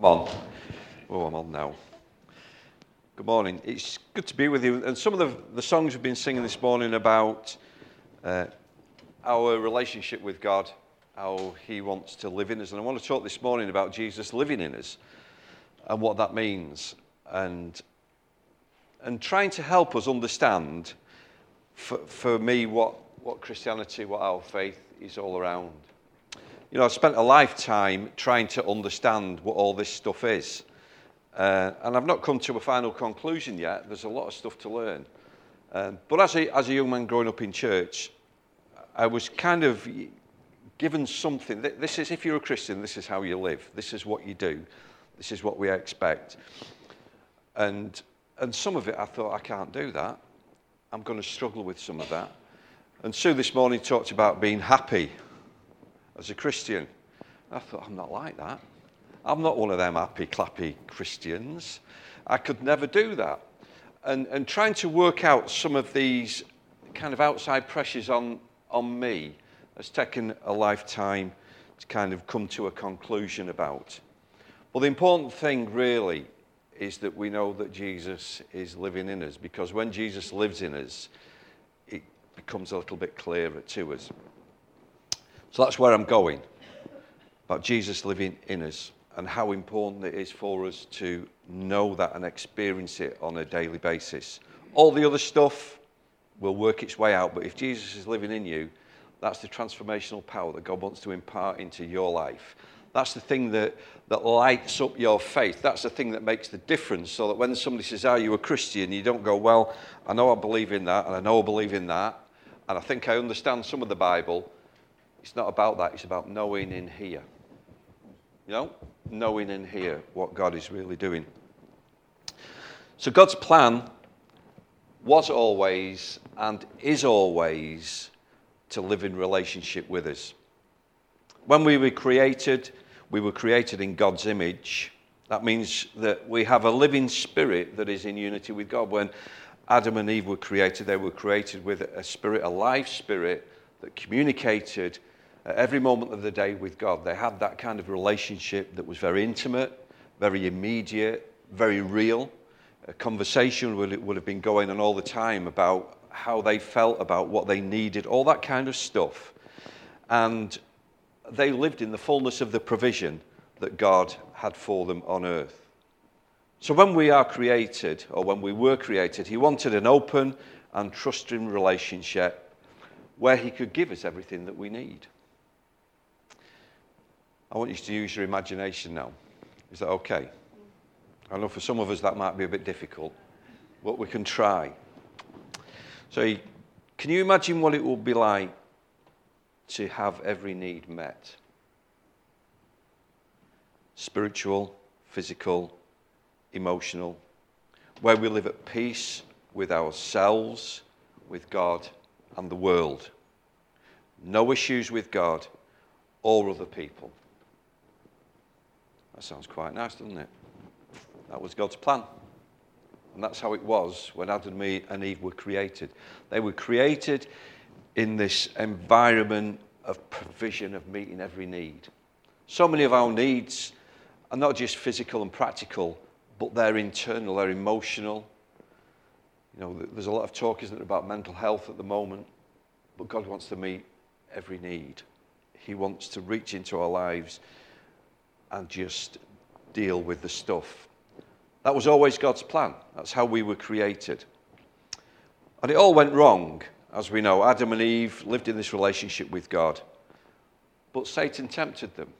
I'm on. Oh, I'm on now. Good morning. It's good to be with you. And some of the songs we've been singing this morning about our relationship with God, how He wants to live in us. And I want to talk this morning about Jesus living in us and what that means. And trying to help us understand, for me, what Christianity, what our faith is all around. You know, I've spent a lifetime trying to understand what all this stuff is. And I've not come to a final conclusion yet. There's a lot of stuff to learn. But as a young man growing up in church, I was kind of given something. This is, if you're a Christian, this is how you live. This is what you do. This is what we expect. And some of it, I thought, I can't do that. I'm going to struggle with some of that. And Sue this morning talked about being happy as a Christian. I thought, I'm not like that. I'm not one of them happy, clappy Christians. I could never do that. And trying to work out some of these kind of outside pressures on me has taken a lifetime to kind of come to a conclusion about. Well, the important thing really is that we know that Jesus is living in us, because when Jesus lives in us, it becomes a little bit clearer to us. So that's where I'm going, about Jesus living in us and how important it is for us to know that and experience it on a daily basis. All the other stuff will work its way out, but if Jesus is living in you, that's the transformational power that God wants to impart into your life. That's the thing that lights up your faith. That's the thing that makes the difference, so that when somebody says, are you a Christian? You don't go, well, I know I believe in that, and I know I believe in that, and I think I understand some of the Bible. It's not about that. It's about knowing in here. You know? Knowing in here what God is really doing. So God's plan was always and is always to live in relationship with us. When we were created in God's image. That means that we have a living spirit that is in unity with God. When Adam and Eve were created, they were created with a spirit, a life spirit that communicated at every moment of the day with God. They had that kind of relationship that was very intimate, very immediate, very real. A conversation would have been going on all the time about how they felt, about what they needed, all that kind of stuff. And they lived in the fullness of the provision that God had for them on earth. So when we are created, or when we were created, He wanted an open and trusting relationship where He could give us everything that we need. I want you to use your imagination now. Is that okay? I know for some of us that might be a bit difficult, but we can try. So can you imagine what it would be like to have every need met? Spiritual, physical, emotional, where we live at peace with ourselves, with God, and the world. No issues with God or other people. That sounds quite nice, doesn't it? That was God's plan. And that's how it was when Adam and Eve were created. They were created in this environment of provision, of meeting every need. So many of our needs are not just physical and practical, but they're internal, they're emotional. You know, there's a lot of talk, isn't there, about mental health at the moment, but God wants to meet every need. He wants to reach into our lives and just deal with the stuff. That was always God's plan. That's how we were created. And it all went wrong. As we know, Adam and Eve lived in this relationship with God. But Satan tempted them.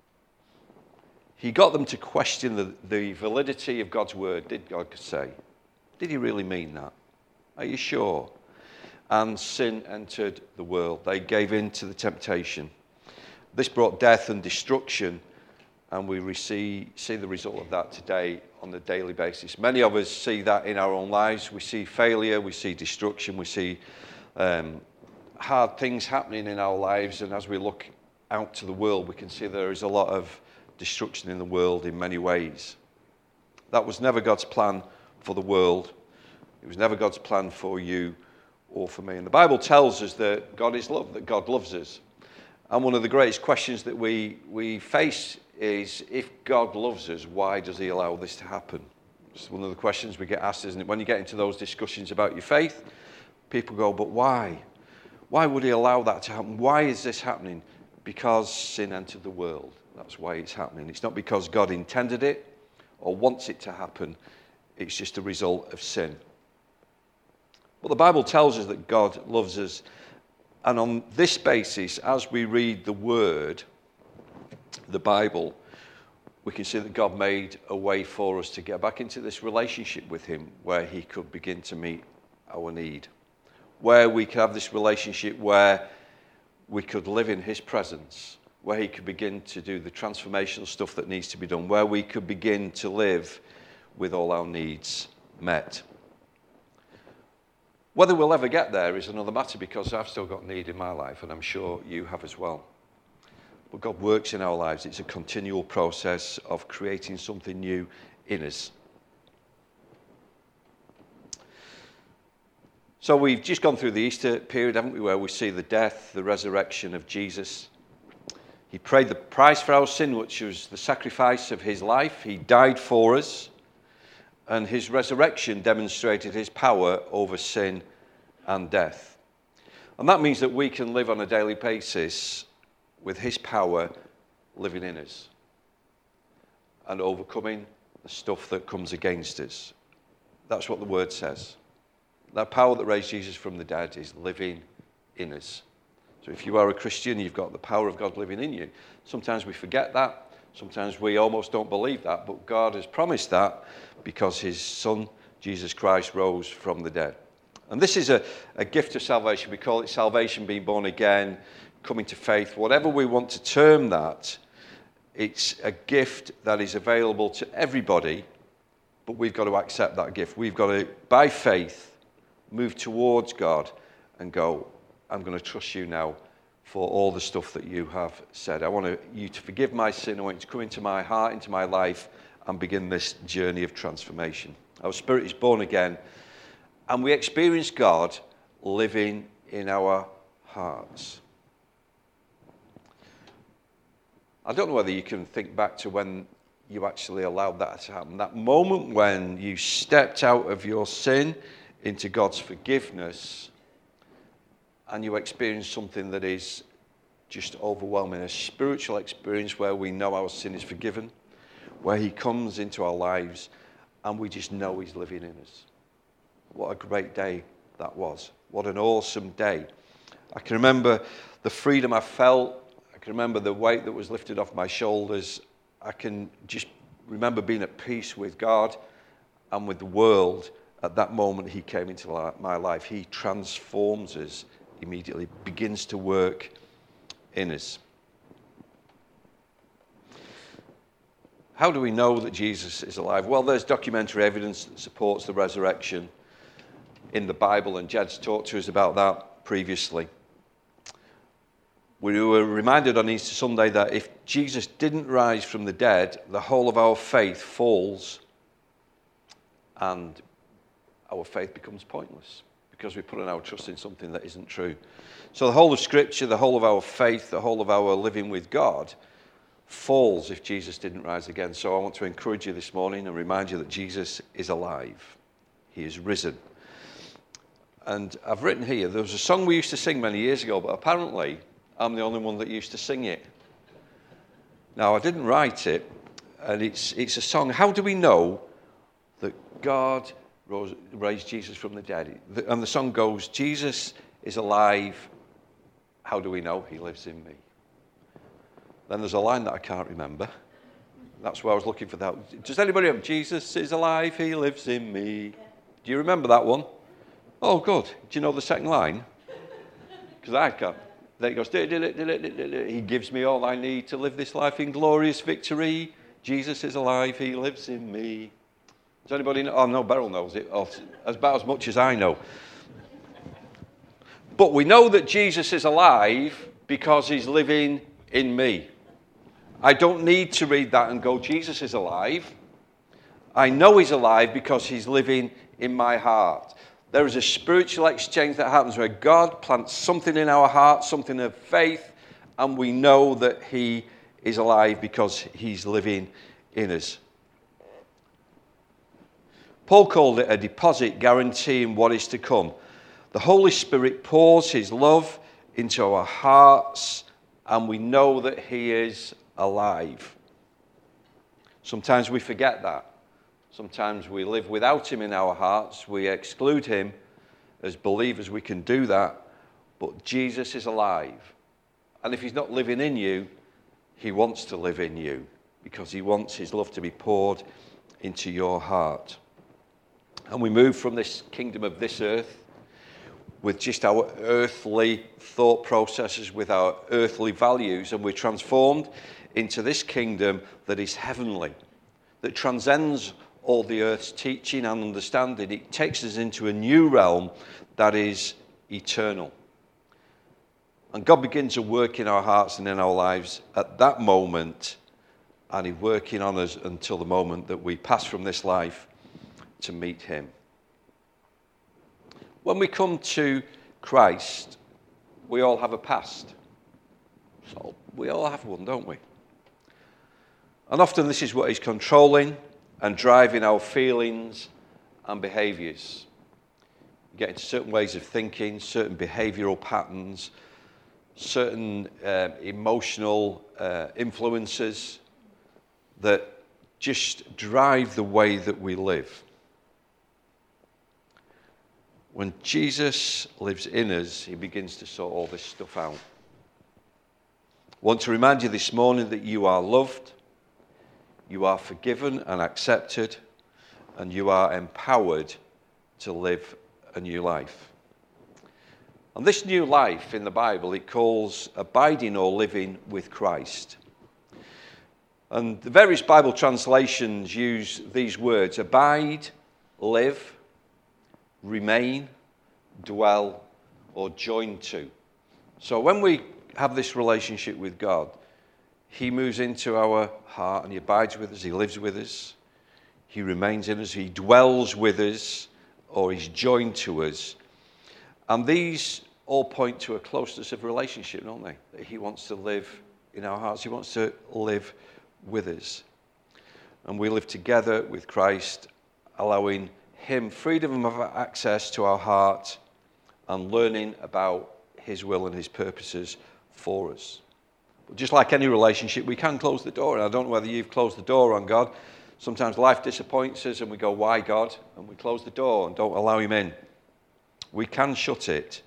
He got them to question the validity of God's word. Did God say? Did He really mean that? Are you sure? And sin entered the world. They gave in to the temptation. This brought death and destruction, and we see the result of that today on a daily basis. Many of us see that in our own lives. We see failure, we see destruction, we see hard things happening in our lives, and as we look out to the world, we can see there is a lot of destruction in the world in many ways. That was never God's plan for the world. It was never God's plan for you or for me. And the Bible tells us that God is love, that God loves us. And one of the greatest questions that we face is, if God loves us, why does he allow this to happen? It's one of the questions we get asked, isn't it? When you get into those discussions about your faith, people go, but why? Why would he allow that to happen? Why is this happening? Because sin entered the world. That's why it's happening. It's not because God intended it or wants it to happen. It's just a result of sin. But the Bible tells us that God loves us. And on this basis, as we read the Word, the Bible, we can see that God made a way for us to get back into this relationship with him where he could begin to meet our need. Where we could have this relationship where we could live in his presence, where he could begin to do the transformational stuff that needs to be done, where we could begin to live with all our needs met. Whether we'll ever get there is another matter, because I've still got need in my life, and I'm sure you have as well. But God works in our lives. It's a continual process of creating something new in us. So we've just gone through the Easter period, haven't we, where we see the death, the resurrection of Jesus. He paid the price for our sin, which was the sacrifice of his life. He died for us. And his resurrection demonstrated his power over sin and death. And that means that we can live on a daily basis with his power living in us and overcoming the stuff that comes against us. That's what the word says. That power that raised Jesus from the dead is living in us. So if you are a Christian, you've got the power of God living in you. Sometimes we forget that. Sometimes we almost don't believe that, but God has promised that because his Son, Jesus Christ, rose from the dead. And this is a gift of salvation. We call it salvation, being born again, coming to faith. Whatever we want to term that, it's a gift that is available to everybody, but we've got to accept that gift. We've got to, by faith, move towards God and go, I'm going to trust you now for all the stuff that you have said. I want you to forgive my sin. I want you to come into my heart, into my life, and begin this journey of transformation. Our spirit is born again, and we experience God living in our hearts. I don't know whether you can think back to when you actually allowed that to happen. That moment when you stepped out of your sin into God's forgiveness, and you experience something that is just overwhelming, a spiritual experience where we know our sin is forgiven, where he comes into our lives and we just know he's living in us. What a great day that was. What an awesome day. I can remember the freedom I felt. I can remember the weight that was lifted off my shoulders. I can just remember being at peace with God and with the world. At that moment he came into my life. He transforms us immediately, begins to work in us. How do we know that Jesus is alive? Well, there's documentary evidence that supports the resurrection in the Bible, and Jed's talked to us about that previously. We were reminded on Easter Sunday that if Jesus didn't rise from the dead, the whole of our faith falls and our faith becomes pointless, because we put in our trust in something that isn't true. So the whole of Scripture, the whole of our faith, the whole of our living with God falls if Jesus didn't rise again. So I want to encourage you this morning and remind you that Jesus is alive. He is risen. And I've written here, there was a song we used to sing many years ago, but apparently I'm the only one that used to sing it. Now, I didn't write it, and it's a song. How do we know that God raised Jesus from the dead? And the song goes, Jesus is alive. How do we know? He lives in me. Then there's a line that I can't remember. That's why I was looking for that. Does anybody have Jesus is alive, he lives in me? Do you remember that one? Oh, good. Do you know the second line? Because I can't. Then it goes, he gives me all I need to live this life in glorious victory. Jesus is alive, he lives in me. Does anybody know? Oh, no, Beryl knows it. Oh, about as much as I know. But we know that Jesus is alive because he's living in me. I don't need to read that and go, Jesus is alive. I know he's alive because he's living in my heart. There is a spiritual exchange that happens where God plants something in our heart, something of faith, and we know that he is alive because he's living in us. Paul called it a deposit guaranteeing what is to come. The Holy Spirit pours his love into our hearts, and we know that he is alive. Sometimes we forget that. Sometimes we live without him in our hearts. We exclude him. As believers, we can do that. But Jesus is alive. And if he's not living in you, he wants to live in you because he wants his love to be poured into your heart. And we move from this kingdom of this earth with just our earthly thought processes, with our earthly values, and we're transformed into this kingdom that is heavenly, that transcends all the earth's teaching and understanding. It takes us into a new realm that is eternal. And God begins to work in our hearts and in our lives at that moment, and he's working on us until the moment that we pass from this life to meet him. When we come to Christ, we all have a past. So we all have one, don't we? And often this is what is controlling and driving our feelings and behaviours. You get into certain ways of thinking, certain behavioural patterns, certain emotional influences that just drive the way that we live. When Jesus lives in us, he begins to sort all this stuff out. I want to remind you this morning that you are loved, you are forgiven and accepted, and you are empowered to live a new life. And this new life in the Bible, it calls abiding or living with Christ. And the various Bible translations use these words: abide, live, remain, dwell, or join to. So when we have this relationship with God, he moves into our heart and he abides with us, he lives with us, he remains in us, he dwells with us, or he's joined to us. And these all point to a closeness of relationship, don't they? That he wants to live in our hearts, he wants to live with us. And we live together with Christ, allowing him freedom of access to our heart and learning about his will and his purposes for us. But just like any relationship, we can close the door. And I don't know whether you've closed the door on God. Sometimes life disappoints us and we go, why God? And we close the door and don't allow him in. We can shut it,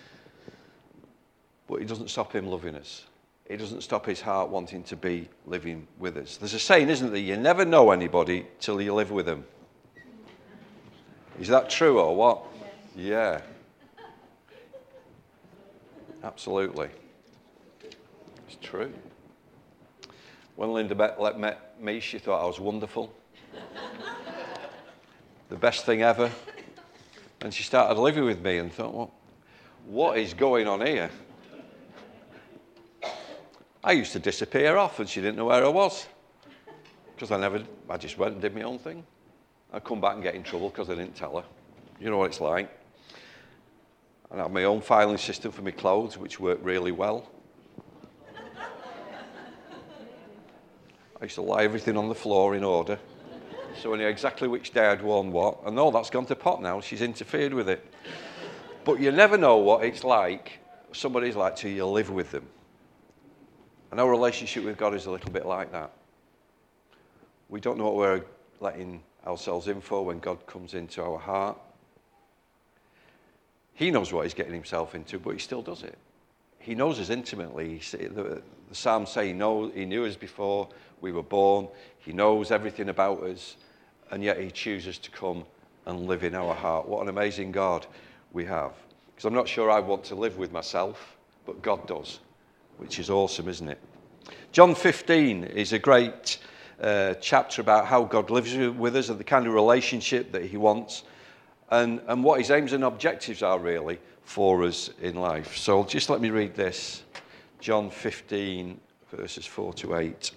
but it doesn't stop him loving us. It doesn't stop his heart wanting to be living with us. There's a saying, isn't there? You never know anybody till you live with them. Is that true or what? Yes. Yeah. Absolutely. It's true. When Linda met me, she thought I was wonderful. The best thing ever. And she started living with me and thought, well, what is going on here? I used to disappear off and she didn't know where I was. Because I just went and did my own thing. I'd come back and get in trouble because I didn't tell her. You know what it's like. And I had my own filing system for my clothes, which worked really well. I used to lie everything on the floor in order. So I knew exactly which day I'd worn what. And no, that's gone to pot now. She's interfered with it. But you never know what it's like, somebody's like till you live with them. And our relationship with God is a little bit like that. We don't know what we're letting ourselves in for when God comes into our heart. He knows what he's getting himself into, but he still does it. He knows us intimately. The Psalms say he knew us before we were born. He knows everything about us, and yet he chooses to come and live in our heart. What an amazing God we have. Because I'm not sure I want to live with myself, but God does, which is awesome, isn't it? John 15 is a great chapter about how God lives with us and the kind of relationship that he wants and what his aims and objectives are really for us in life. So just let me read this. John 15, verses 4 to 8.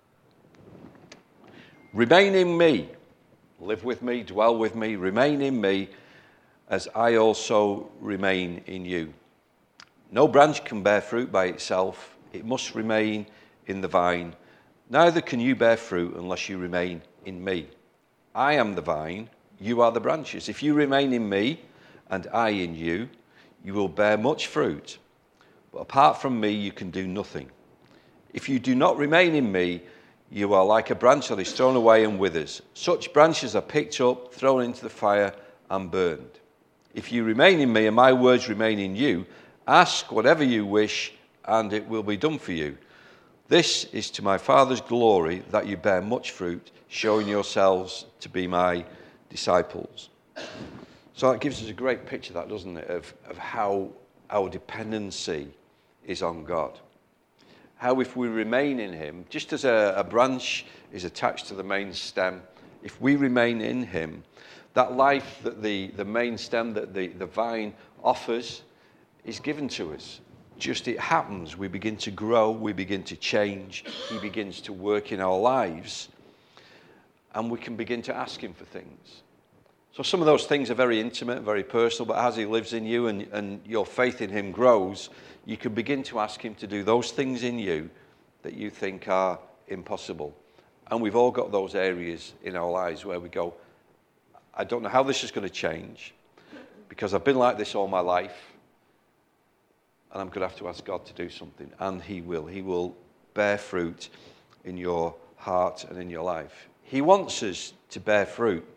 Remain in me, live with me, dwell with me, remain in me as I also remain in you. No branch can bear fruit by itself. It must remain in the vine. Neither can you bear fruit unless you remain in me. I am the vine, you are the branches. If you remain in me and I in you, you will bear much fruit. But apart from me, you can do nothing. If you do not remain in me, you are like a branch that is thrown away and withers. Such branches are picked up, thrown into the fire, and burned. If you remain in me and my words remain in you, ask whatever you wish, and it will be done for you. This is to my Father's glory, that you bear much fruit, showing yourselves to be my disciples. So that gives us a great picture, that, doesn't it, of how our dependency is on God. How if we remain in him, just as a branch is attached to the main stem, if we remain in him, that life that the main stem, that the vine offers, is given to us. Just it happens. We begin to grow, we begin to change, he begins to work in our lives, and we can begin to ask him for things. So some of those things are very intimate, very personal, but as he lives in you and your faith in him grows, you can begin to ask him to do those things in you that you think are impossible. And we've all got those areas in our lives where we go, I don't know how this is going to change, because I've been like this all my life, and I'm going to have to ask God to do something. And he will. He will bear fruit in your heart and in your life. He wants us to bear fruit.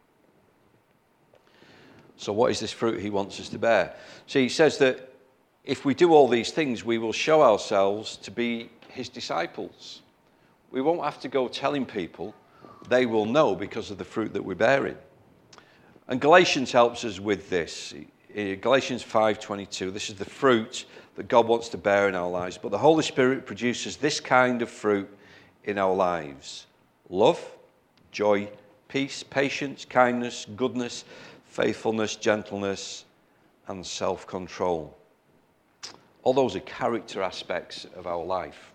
So what is this fruit he wants us to bear? See, he says that if we do all these things, we will show ourselves to be his disciples. We won't have to go telling people. They will know because of the fruit that we're bearing. And Galatians helps us with this. In Galatians 5:22, this is the fruit that God wants to bear in our lives. But the Holy Spirit produces this kind of fruit in our lives: love, joy, peace, patience, kindness, goodness, faithfulness, gentleness, and self-control. All those are character aspects of our life.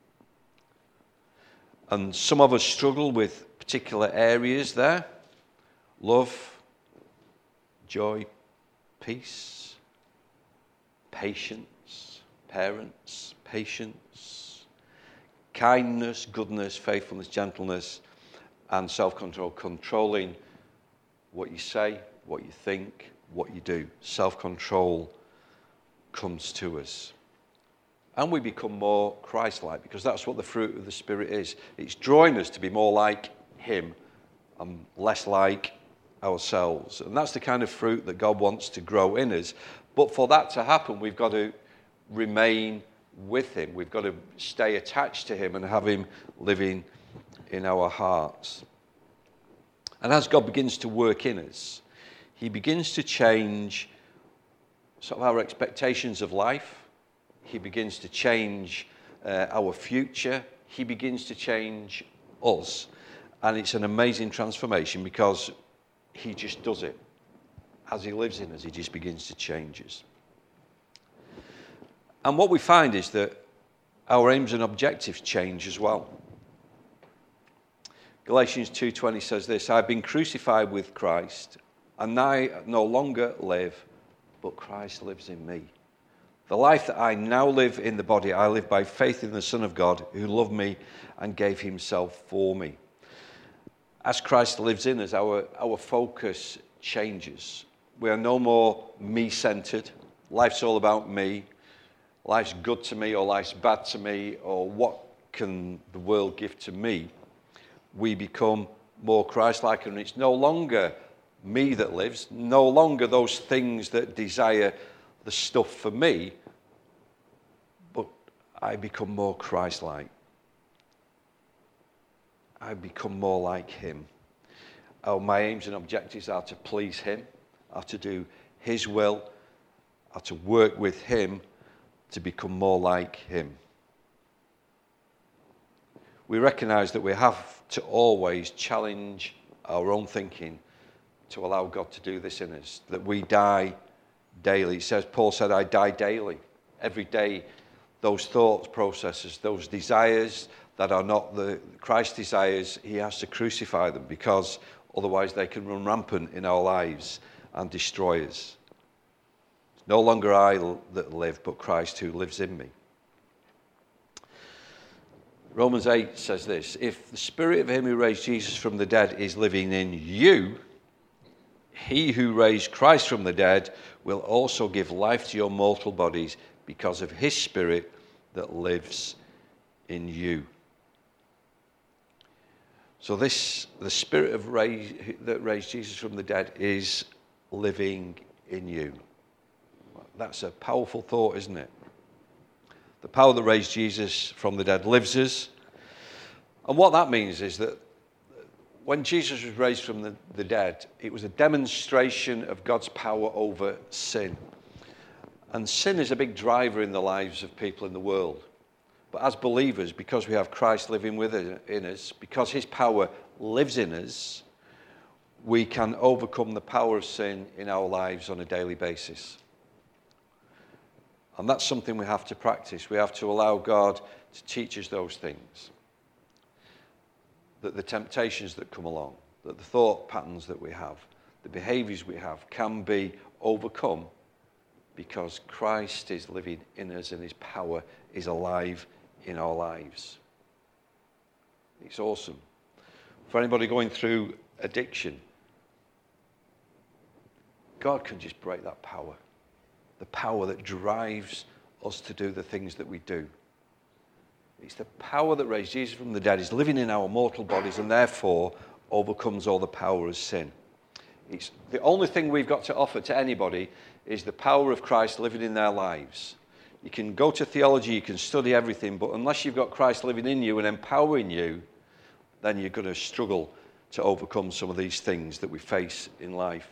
And some of us struggle with particular areas there: love, joy, peace, patience, parents, patience, kindness, goodness, faithfulness, gentleness, and self-control. Controlling what you say, what you think, what you do. Self-control comes to us. And we become more Christ-like, because that's what the fruit of the Spirit is. It's drawing us to be more like him and less like ourselves. And that's the kind of fruit that God wants to grow in us. But for that to happen, we've got to remain with him. We've got to stay attached to him and have him living in our hearts. And as God begins to work in us, he begins to change sort of our expectations of life. He begins to change our future. He begins to change us. And it's an amazing transformation, because he just does it. As he lives in us, he just begins to change us. And what we find is that our aims and objectives change as well. Galatians 2:20 says this: I've been crucified with Christ, and I no longer live, but Christ lives in me. The life that I now live in the body, I live by faith in the Son of God, who loved me and gave himself for me. As Christ lives in us, our focus changes. We are no more me-centered. Life's all about me. Life's good to me, or life's bad to me, or what can the world give to me. We become more Christ-like, and it's no longer me that lives, no longer those things that desire the stuff for me, but I become more Christ-like. I become more like him. My aims and objectives are to please him, are to do his will, are to work with him to become more like him. We recognize that we have to always challenge our own thinking to allow God to do this in us, that we die daily. It says, Paul said, I die daily. Every day, those thoughts, processes, those desires that are not the Christ desires, he has to crucify them, because otherwise they can run rampant in our lives and destroy us. It's no longer I that live, but Christ who lives in me. Romans 8 says this: if the spirit of him who raised Jesus from the dead is living in you, he who raised Christ from the dead will also give life to your mortal bodies because of his spirit that lives in you. So the spirit that raised Jesus from the dead is living in you. That's a powerful thought, isn't it? The power that raised Jesus from the dead lives us. And what that means is that when Jesus was raised from the dead, it was a demonstration of God's power over sin. And sin is a big driver in the lives of people in the world. But as believers, because we have Christ living in us, because his power lives in us, we can overcome the power of sin in our lives on a daily basis. And that's something we have to practice. We have to allow God to teach us those things. That the temptations that come along, that the thought patterns that we have, the behaviors we have can be overcome because Christ is living in us and his power is alive in our lives. It's awesome. For anybody going through addiction, God can just break that power. The power that drives us to do the things that we do. It's the power that raised Jesus from the dead is living in our mortal bodies and therefore overcomes all the power of sin. It's the only thing we've got to offer to anybody is the power of Christ living in their lives. You can go to theology, you can study everything, but unless you've got Christ living in you and empowering you, then you're going to struggle to overcome some of these things that we face in life.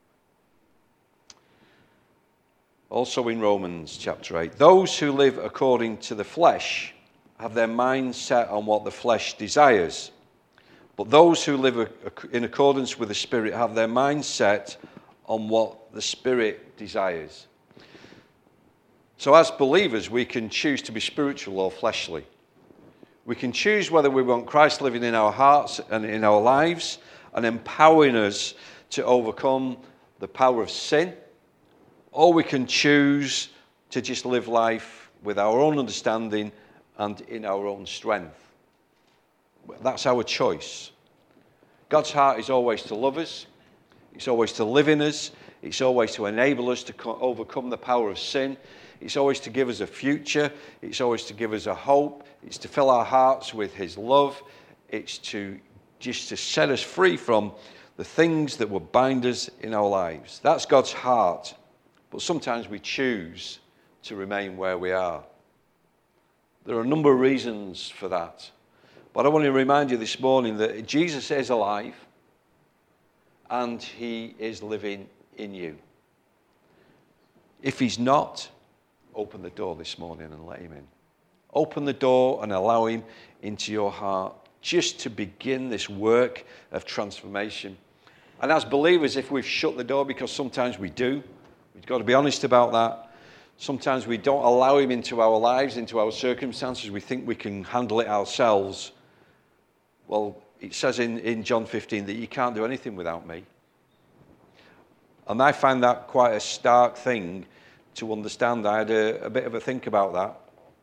Also in Romans chapter 8, those who live according to the flesh have their mind set on what the flesh desires. But those who live in accordance with the Spirit have their mind set on what the Spirit desires. So as believers, we can choose to be spiritual or fleshly. We can choose whether we want Christ living in our hearts and in our lives and empowering us to overcome the power of sin, or we can choose to just live life with our own understanding and in our own strength. That's our choice. God's heart is always to love us. It's always to live in us. It's always to enable us to overcome the power of sin. It's always to give us a future. It's always to give us a hope. It's to fill our hearts with his love. It's to set us free from the things that would bind us in our lives. That's God's heart. But sometimes we choose to remain where we are. There are a number of reasons for that. But I want to remind you this morning that Jesus is alive and he is living in you. If he's not, open the door this morning and let him in. Open the door and allow him into your heart just to begin this work of transformation. And as believers, if we've shut the door, because sometimes we do, we've got to be honest about that. Sometimes we don't allow him into our lives, into our circumstances. We think we can handle it ourselves. Well, it says in John 15 that you can't do anything without me. And I find that quite a stark thing to understand. I had a bit of a think about that.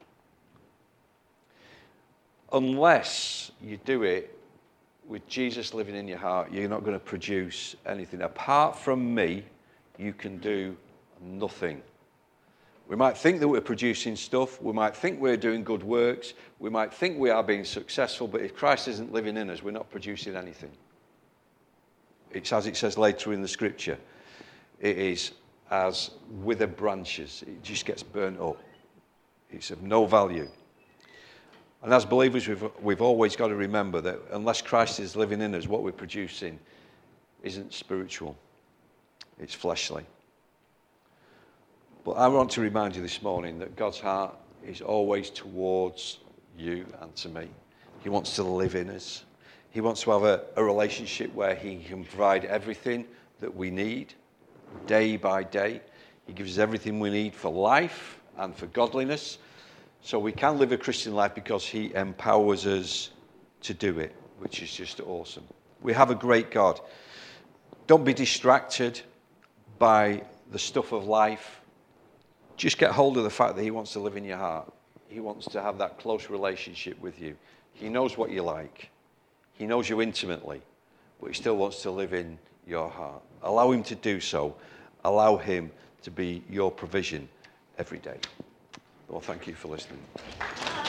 Unless you do it with Jesus living in your heart, you're not going to produce anything. Apart from me, you can do nothing. We might think that we're producing stuff. We might think we're doing good works. We might think we are being successful. But if Christ isn't living in us, we're not producing anything. It's as it says later in the scripture. It is as withered branches. It just gets burnt up. It's of no value. And as believers, we've always got to remember that unless Christ is living in us, what we're producing isn't spiritual. It's fleshly. But I want to remind you this morning that God's heart is always towards you and to me. He wants to live in us. He wants to have a relationship where he can provide everything that we need day by day. He gives us everything we need for life and for godliness. So we can live a Christian life because he empowers us to do it, which is just awesome. We have a great God. Don't be distracted by the stuff of life. Just get hold of the fact that he wants to live in your heart. he wants to have that close relationship with you. He knows what you like. He knows you intimately, but he still wants to live in your heart. Allow him to do so. Allow him to be your provision every day. Well, thank you for listening.